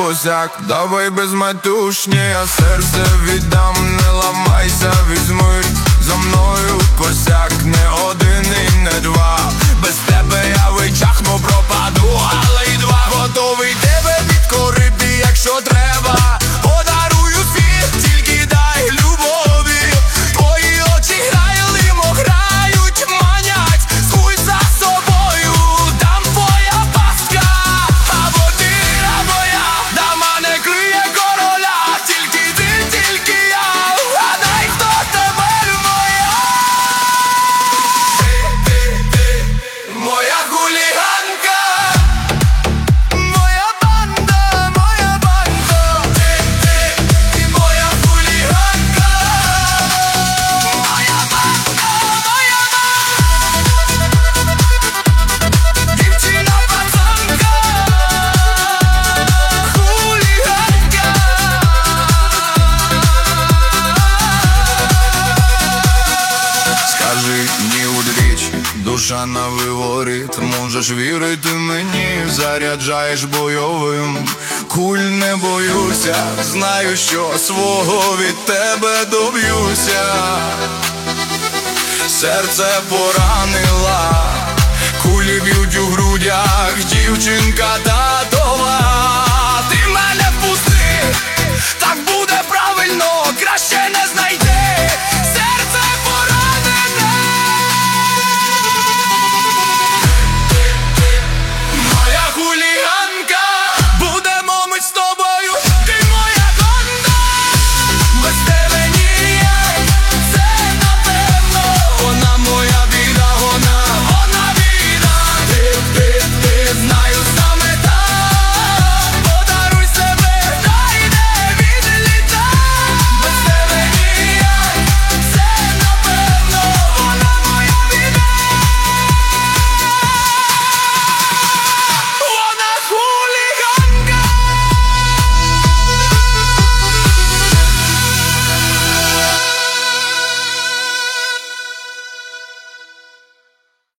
косяк. Давай безматушні, я серце віддам, не ламайся, візьми за мною косяк. Не один і не два, без тебе я вичахну, пропаду, але й два. Готовий тебе підкорити, якщо треба. Подарую світ, тільки дай любові. Твої очі грайлимо, грають, манять. Скуй за собою, там твоя пастка. Або ти, або я, дама не криє короля. Тільки ти, тільки я, гадай, хто тепер моя. Ти, моя хуліганка. Моя банда, моя банда. Ти моя хуліганка. Моя банда, моя банда. Дівчина пацанка. Хуліганка. Скажи ні удвічі, душа на виворіт. Можеш вірити мені, заряджаєш бойовим. Куль не боюся, знаю, що свого від тебе доб'юся. Серце поранила, кулі б'ють у грудях, дівчинка татова.